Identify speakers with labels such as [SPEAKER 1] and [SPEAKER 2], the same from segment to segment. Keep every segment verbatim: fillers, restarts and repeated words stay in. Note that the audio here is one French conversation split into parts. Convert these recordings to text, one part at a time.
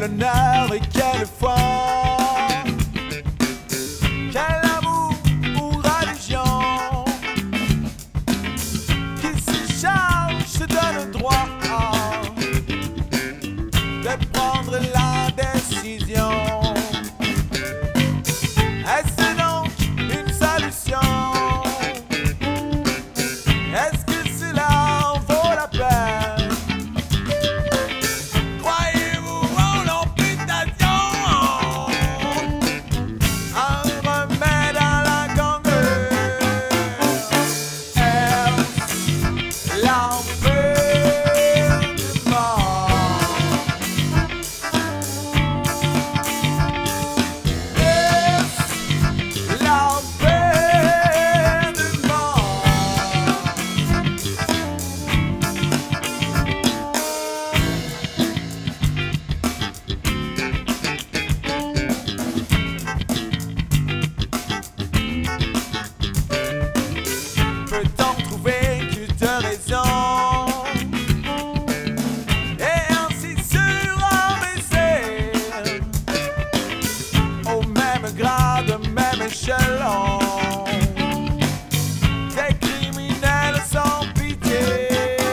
[SPEAKER 1] honneur et quelle foi, quel amour ou religion, qui se charge se donne le droit de prendre la décision. Est-ce donc une solution? Est-ce que cela vaut la peine? Croyez-vous en l'amputation? Un remède à la gangrène? Est-ce l'enfermement? Peut-on trouver que de raison et ainsi surenbaisser au même grade, au même échelon des criminels sans pitié?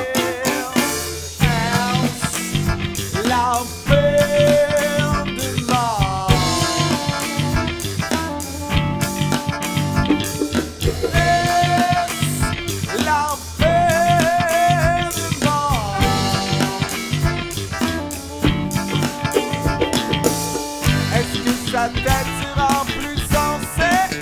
[SPEAKER 1] Est-ce la peine de mort? Sa tête sera plus sensée,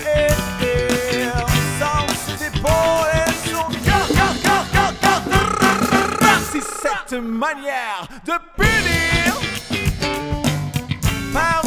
[SPEAKER 1] sans d'épaule et son cœur, cœur, cœur, cœur, cœur. Si cette manière de punir par